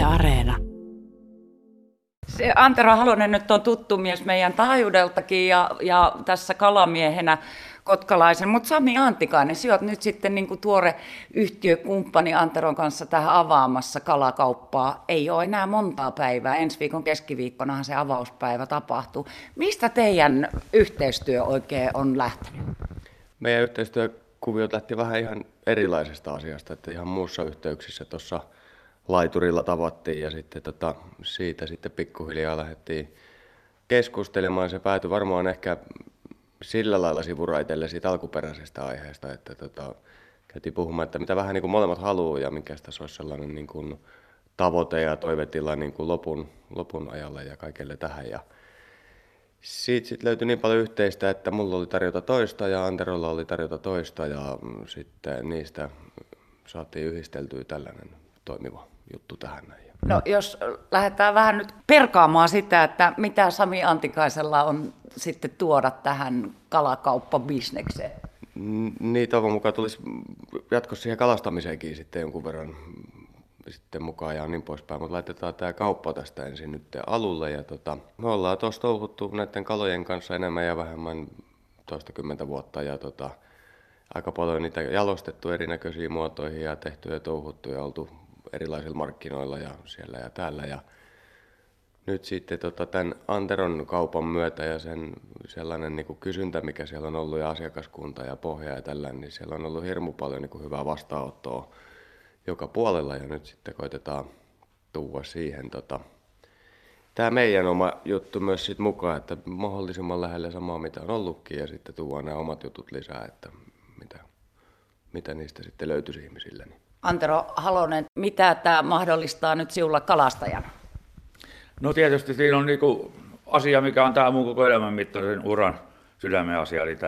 Areena. Se Antero Halonen nyt on tuttu mies meidän taajuudeltakin ja tässä kalamiehenä kotkalaisen, mutta Sami Antikainen, sinä olet nyt sitten niin kuin tuore yhtiökumppani Anteron kanssa tähän avaamassa kalakauppaa. Ei ole enää montaa päivää, ensi viikon keskiviikkonahan se avauspäivä tapahtuu. Mistä teidän yhteistyö oikein on lähtenyt? Meidän yhteistyökuviot lähti vähän ihan erilaisesta asiasta, että ihan muussa yhteyksissä tuossa laiturilla tavattiin ja sitten siitä sitten pikkuhiljaa lähdettiin keskustelemaan. Se päätyi varmaan ehkä sillä lailla sivuraiteelle siitä alkuperäisestä aiheesta, että käytiin puhumaan, että mitä vähän niin kuin molemmat haluaa ja mikä tässä olisi sellainen niin kuin tavoite ja toivetila niin kuin lopun ajalle ja kaikelle tähän. Ja siitä sitten löytyi niin paljon yhteistä, että mulla oli tarjota toista ja Anterolla oli tarjota toista ja sitten niistä saatiin yhdisteltyä tällainen toimiva juttu tähän näin. No jos lähdetään vähän nyt perkaamaan sitä, että mitä Sami Antikaisella on sitten tuoda tähän kalakauppabisnekseen? Niin toivon mukaan tulisi jatkossa siihen kalastamiseenkin sitten jonkun verran sitten mukaan ja niin poispäin, mutta laitetaan tämä kauppa tästä ensin nyt alulle ja me ollaan tuossa touhuttu näiden kalojen kanssa enemmän ja vähemmän toistakymmentä vuotta ja aika paljon niitä jalostettu erinäköisiin muotoihin ja tehty ja touhuttu ja oltu erilaisilla markkinoilla ja siellä ja täällä. Ja nyt sitten tämän Anteron kaupan myötä ja sen sellainen niin kuin kysyntä, mikä siellä on ollut ja asiakaskunta ja pohja ja tällainen, niin siellä on ollut hirmu paljon niin kuin hyvää vastaanottoa joka puolella ja nyt sitten koitetaan tuoda siihen tämä meidän oma juttu myös sit mukaan, että mahdollisimman lähellä samaa mitä on ollutkin ja sitten tuodaan nämä omat jutut lisää, että mitä niistä sitten löytyisi ihmisille. Antero Halonen, mitä tämä mahdollistaa nyt sinulla kalastajana? No tietysti siinä on niinku asia, mikä on tämä mun koko elämän mittaisen uran sydämen asia, eli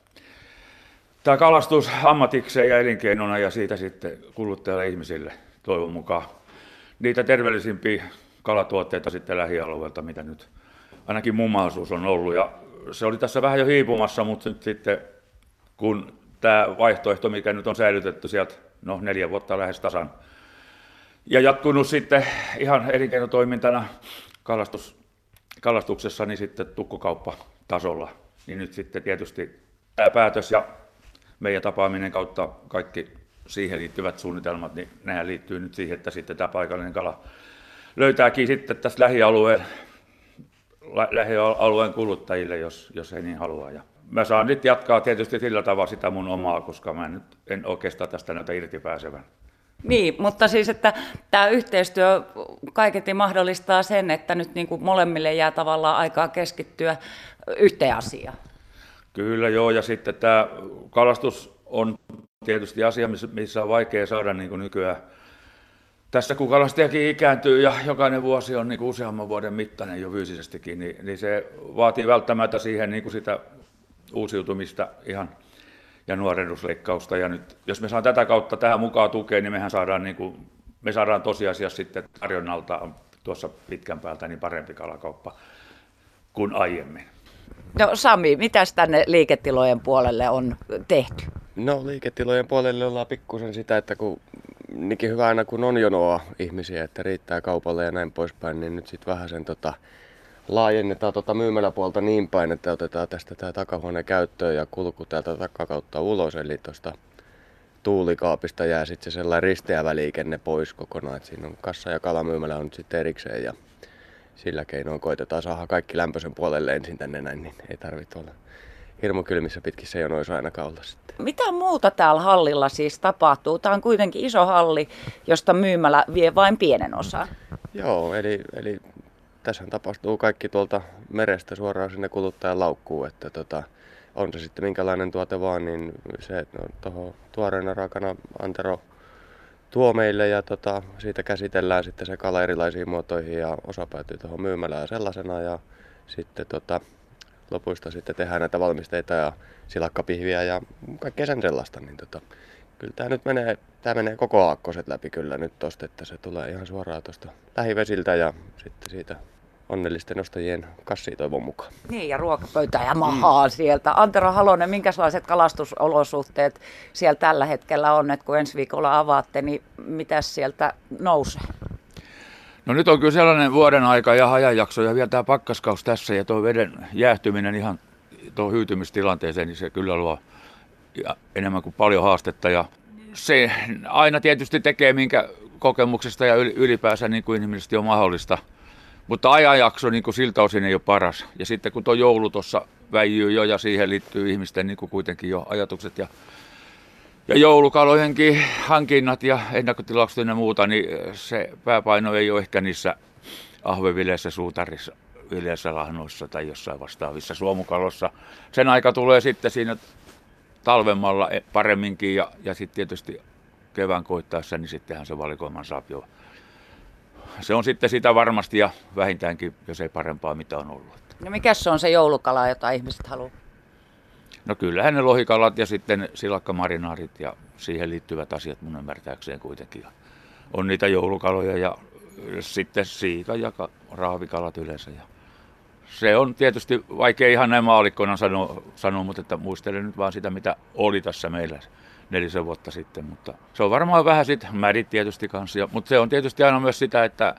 tämä kalastus ammatikseen ja elinkeinona ja siitä sitten kuluttajalle ihmisille toivon mukaan niitä terveellisimpiä kalatuotteita sitten lähialueelta, mitä nyt ainakin mun mahdollisuus on ollut. Ja se oli tässä vähän jo hiipumassa, mutta nyt sitten kun tämä vaihtoehto, mikä nyt on säilytetty sieltä 4 vuotta lähes tasan ja jatkunut sitten ihan elinkeinotoimintana kalastuksessa, niin sitten tukkukauppatasolla, niin nyt sitten tietysti tämä päätös ja meidän tapaaminen kautta kaikki siihen liittyvät suunnitelmat, niin nehän liittyy nyt siihen, että sitten tämä paikallinen kala löytääkin sitten tästä lähialueen kuluttajille, jos he niin haluaa. Ja mä saan nyt jatkaa tietysti sillä tavalla sitä mun omaa, koska mä nyt en oikeastaan tästä näytä irti pääsevän. Niin, mutta siis, että tämä yhteistyö kaiketi mahdollistaa sen, että nyt niin kuin molemmille jää tavallaan aikaa keskittyä yhteen asiaan. Kyllä joo, ja sitten tämä kalastus on tietysti asia, missä on vaikea saada niin kuin nykyään. Tässä kun kalastajakin ikääntyy ja jokainen vuosi on niin kuin useamman vuoden mittainen jo fyysisestikin, niin se vaatii välttämättä siihen niin kuin sitä uusiutumista ihan ja nuorennusleikkausta. Ja nyt, jos me saan tätä kautta tähän mukaan tukea, niin me saadaan tosiasiassa sitten tarjonnalta tuossa pitkän päältä niin parempi kalakauppa kuin aiemmin. No Sami, mitäs tänne liiketilojen puolelle on tehty? No liiketilojen puolelle ollaan pikkusen sitä, että kun niinkin hyvä aina kun on jonoa ihmisiä, että riittää kaupalle ja näin poispäin, niin nyt sitten vähän sen laajennetaan myymäläpuolta niin päin, että otetaan tästä tämä takahuone käyttöön ja kulku täältä takakautta ulos, eli tuosta tuulikaapista jää sitten se sellainen risteävä liikenne pois kokonaan, että siinä on kassa ja kalamyymälä on nyt sitten erikseen ja sillä keinoin koitetaan saada kaikki lämpöisen puolelle ensin tänne näin, niin ei tarvitse olla hirmu kylmissä pitkissä jonoissa ainakaan olla sitten. Mitä muuta täällä hallilla siis tapahtuu? Tämä on kuitenkin iso halli, josta myymälä vie vain pienen osan. Joo, eli tässä tapahtuu kaikki tuolta merestä suoraan sinne kuluttajan laukkuun, että on se sitten minkälainen tuote vaan, niin se tuohon tuoreena raakana Antero tuo meille ja siitä käsitellään sitten se kala erilaisiin muotoihin ja osa päätyy tuohon myymälään sellaisena ja sitten lopuista sitten tehdään näitä valmisteita ja silakkapihviä ja kaikkea sen sellaista, niin kyllä tämä nyt menee koko aakkoset läpi kyllä nyt tosta, että se tulee ihan suoraan tuosta lähivesiltä ja sitten siitä onnellisten ostajien kassiin toivon mukaan. Niin, ja ruokapöytää ja mahaa sieltä. Antero Halonen, minkälaiset kalastusolosuhteet siellä tällä hetkellä on, että kun ensi viikolla avaatte, niin mitäs sieltä nousee? No nyt on kyllä sellainen vuoden aika ja ajanjakso ja vielä tämä pakkaskaus tässä ja tuo veden jäähtyminen ihan tuo hyytymistilanteeseen, niin se kyllä luo enemmän kuin paljon haastetta. Ja se aina tietysti tekee minkä kokemuksesta ja ylipäänsä niin kuin inhimillisesti on mahdollista. Mutta ajanjakso niin kuin siltä osin ei ole paras. Ja sitten kun tuo joulu tuossa väijyy jo ja siihen liittyy ihmisten niin kuin kuitenkin jo ajatukset ja joulukalojenkin hankinnat ja ennakkotilaukset ja muuta, niin se pääpaino ei ole ehkä niissä ahvevileissä, suutarissa, vileissä, lahnoissa tai jossain vastaavissa suomukalossa. Sen aika tulee sitten siinä talvemmalla paremminkin ja sitten tietysti kevään koittaessa, niin sittenhän se valikoiman saa jo. Se on sitten sitä varmasti ja vähintäänkin, jos ei parempaa mitä on ollut. No mikä se on se joulukala, jota ihmiset haluaa? No kyllähän ne lohikalat ja sitten silakkamarinaarit ja siihen liittyvät asiat mun ymmärtääkseen kuitenkin. On niitä joulukaloja ja sitten siika ja raavikalat yleensä. Ja se on tietysti vaikea ihan näin maallikkona sanoa, mutta että muistelen nyt vaan sitä, mitä oli tässä meillä 4 vuotta sitten. Mutta se on varmaan vähän sitten, mädit tietysti kanssa, mutta se on tietysti aina myös sitä, että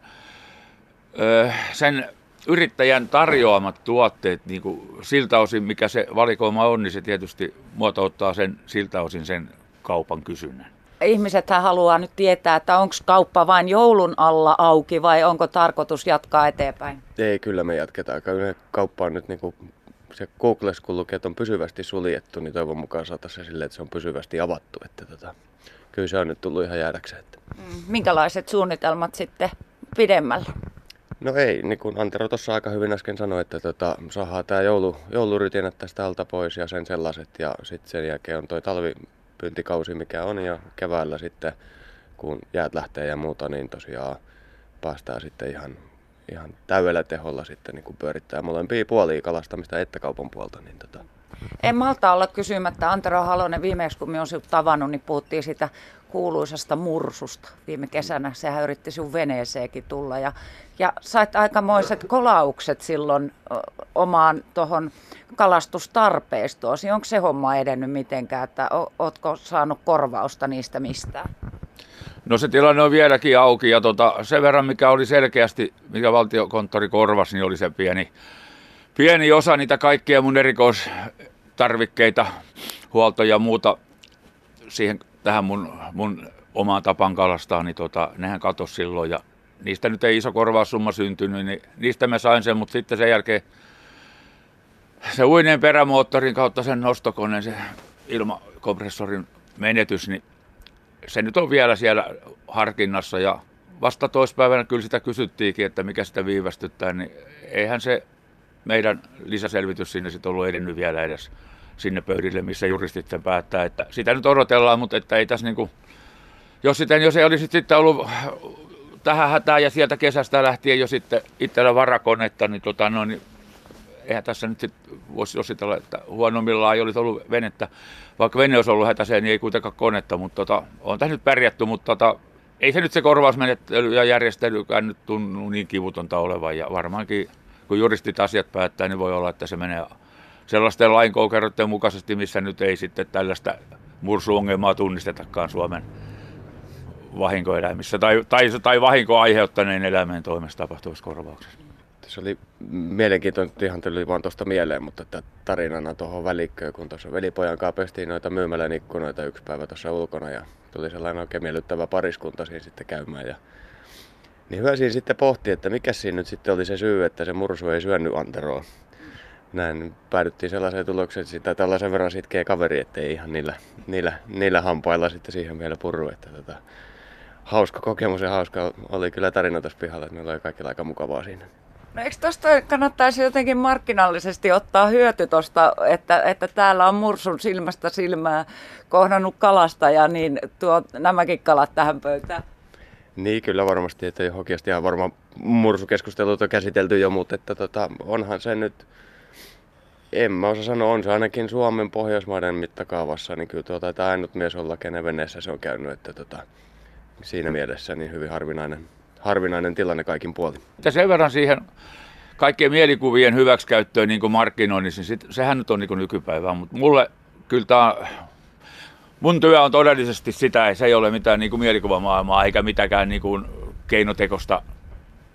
sen yrittäjän tarjoamat tuotteet, niin kuin siltä osin mikä se valikoima on, niin se tietysti muotouttaa sen siltä osin sen kaupan kysynnän. Ihmisethän haluaa nyt tietää, että onko kauppa vain joulun alla auki vai onko tarkoitus jatkaa eteenpäin? Ei, kyllä me jatketaan. Kyllä kauppa on nyt niin kuin se Googlessa kun lukee, että on pysyvästi suljettu, niin toivon mukaan saataisiin se silleen, että se on pysyvästi avattu. Että kyllä se on nyt tullut ihan jäädäkseen. Minkälaiset suunnitelmat sitten pidemmällä? No ei, niin kuin Antero tuossa aika hyvin äsken sanoi, että saadaan tämä joulurytinät tästä alta pois ja sen sellaiset. Ja sitten sen jälkeen on toi talvipyyntikausi mikä on ja keväällä sitten kun jäät lähtee ja muuta, niin tosiaan päästään sitten ihan täydellä teholla sitten niin kuin pyörittää molempia puolia kalastamista että kaupan puolta. Niin En malta olla kysymättä, Antero Halonen, viimeksi kun minä olen sinut tavannut, niin puhuttiin siitä kuuluisasta mursusta viime kesänä. Sehän yritti sinun veneeseenkin tulla ja sait aikamoiset kolaukset silloin omaan tuohon kalastustarpeestoosi. Onko se homma edennyt mitenkään, että oletko saanut korvausta niistä mistään? No se tilanne on vieläkin auki ja sen verran mikä oli selkeästi, mikä valtiokonttori korvasi, niin oli se pieni osa niitä kaikkia mun erikoistarvikkeita, huolto ja muuta siihen tähän mun omaan tapaan kalastaa, niin nehän katosi silloin ja niistä nyt ei iso korvaussumma syntynyt, niin niistä mä sain sen, mutta sitten sen jälkeen se uineen perämoottorin kautta sen nostokoneen, se ilmakompressorin menetys, niin se nyt on vielä siellä harkinnassa ja vasta toispäivänä kyllä sitä kysyttiinkin, että mikä sitä viivästyttää, niin eihän se meidän lisäselvitys sinne sitten ollut edennyt vielä edes sinne pöydille, missä juristit sen päättää, että sitä nyt odotellaan, mutta että ei tässä niinku, jos ei olisi sitten ollut tähän hätään ja sieltä kesästä lähtien jo sitten itsellä varakonetta, niin, niin eihän tässä nyt sitten voisi jositella, että huonommillaan ei olisi ollut venettä, vaikka vene olisi ollut hätäiseen, niin ei kuitenkaan konetta, mutta on tässä nyt pärjätty, mutta ei se nyt se korvausmenettely ja järjestelykään nyt tunnu niin kivutonta olevan ja varmaankin kun juristit asiat päättää, niin voi olla, että se menee sellaisten lainkoukeroiden mukaisesti, missä nyt ei sitten tällaista mursuongelmaa tunnistetakaan Suomen vahinkoeläimissä tai vahinkoa aiheuttaneen eläimen toimesta tapahtuvassa korvauksessa. Se oli mielenkiintoinen, ihan tuli vaan tuosta mieleen, mutta että tarinana tuohon välikköön, kun tuossa velipojan kanssa pestiin noita myymälän ikkunoita yksi päivä tuossa ulkona ja tuli sellainen oikein miellyttävä pariskunta siinä sitten käymään. Niin hyvä siinä sitten pohti, että mikä siinä nyt sitten oli se syy, että se mursu ei syönyt Anteroa. Näin päädyttiin sellaiseen tulokseen, että sitä tällaisen verran sitkeä kaveri, ettei ihan niillä hampailla sitten siihen vielä purru. Että hauska kokemus ja hauska oli kyllä tarina tässä pihalla, että meillä oli kaikilla aika mukavaa siinä. No eikö tuosta kannattaisi jotenkin markkinallisesti ottaa hyöty tuosta, että täällä on mursun silmästä silmää kohdannut kalastaja, niin tuo nämäkin kalat tähän pöytään? Niin, kyllä varmasti, että johonkin ihan varmaan mursukeskustelut on käsitelty jo, mutta että onhan se nyt, en mä osaa sanoa, on se ainakin Suomen Pohjoismaiden mittakaavassa, niin kyllä taitaa ainut mies olla, kenen veneessä se on käynyt, että siinä mielessä niin hyvin harvinainen tilanne kaikin puolin. Sen verran siihen kaikkien mielikuvien hyväksikäyttöön niin kuin markkinoinnissa, niin sehän nyt on niin kuin nykypäivää, mutta mulle kyllä mun työ on todellisesti sitä, se ei ole mitään niin kuin mielikuvamaailmaa eikä mitäkään niin kuin keinotekosta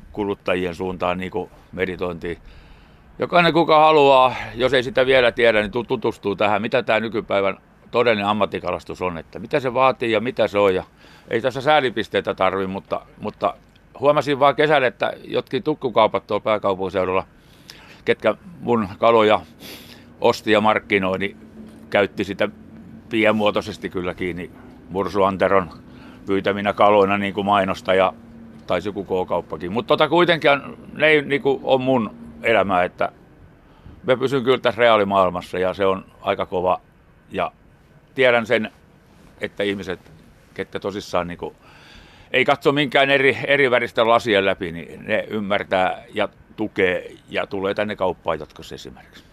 kuluttajien suuntaan niin kuin meditointiin. Jokainen kuka haluaa, jos ei sitä vielä tiedä, niin tutustuu tähän, mitä tämä nykypäivän todellinen ammattikalastus on, että mitä se vaatii ja mitä se on. Ja ei tässä säälipisteitä tarvi, mutta huomasin vaan kesällä, että jotkin tukkukaupat tuolla pääkaupunkiseudulla, ketkä mun kaloja osti ja markkinoi, niin käytti sitä pienmuotoisesti kyllä kiinni mursuanteron pyytäminä kaloina niin kuin mainosta ja taisi joku K-kauppakin. Mutta kuitenkin ne ei niin kuin on mun elämää, että mä pysyn kyllä tässä reaalimaailmassa ja se on aika kova. Ja tiedän sen, että ihmiset, ketkä tosissaan niin kuin, ei katso minkään eri väristä lasia läpi, niin ne ymmärtää ja tukee ja tulee tänne kauppaan jatkossa esimerkiksi.